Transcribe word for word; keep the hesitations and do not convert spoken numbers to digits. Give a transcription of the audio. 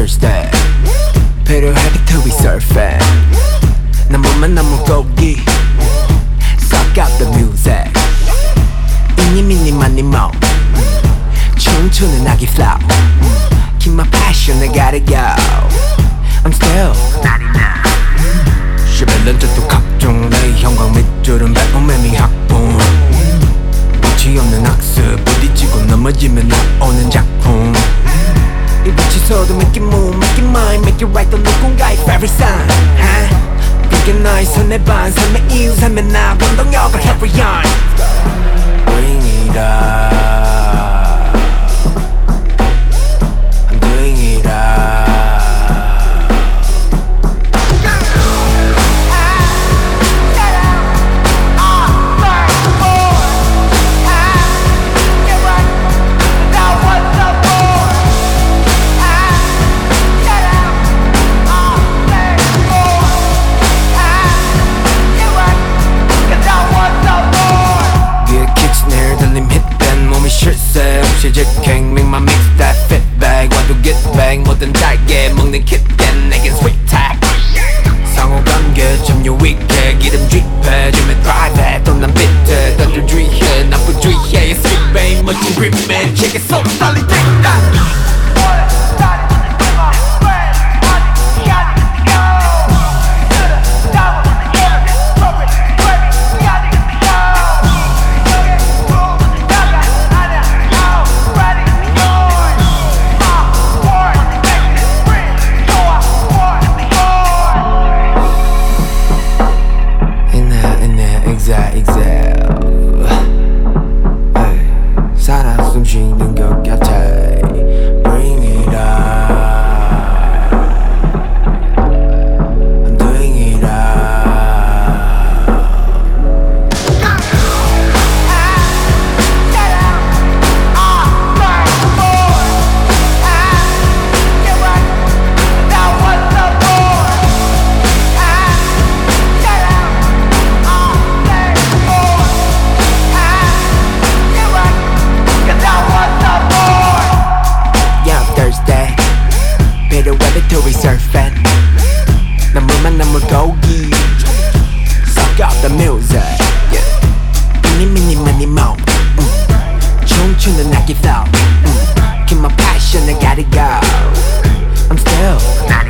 thirsty 필요해 to be surfing 난 몸만 난 물고기 Suck out the music 이니 미니 마니 모 춤추는 아기 flow Keep my passion I gotta go I'm still ninety-nine 십일 년째도 각종 내 형광 밑줄은 백범의 미학봉 끝이 없는 학습 부딪히고 넘어지면 나오는 작품 이 빛이 서도 make it move, make it mine, make it right 또 누군가의 favorite sign 그게 너의 손에 반 삶의 이유 삶의 나 원동력을 carry on Bring it up I'm doing it up 실직행 make my mix that fit bag 와도 get back 뭐든 달게 먹는 kitchen 내겐 sweet tag 상호관계 참 유익해 기름 drip해 줌에 drive 또 난 비트 던져 주의해 나쁜 주의해 sweet babe 멋진 gripman check it so solid Exhale, exhale hey, 살아 숨 쉬는 것 같아 Bring it up I'm doing it up to be surfing 난 물만 난 물고기 Suck out the music yeah. 이니 미니 마니 모 춤추는 아기 flow mm. Keep my passion I gotta go I'm still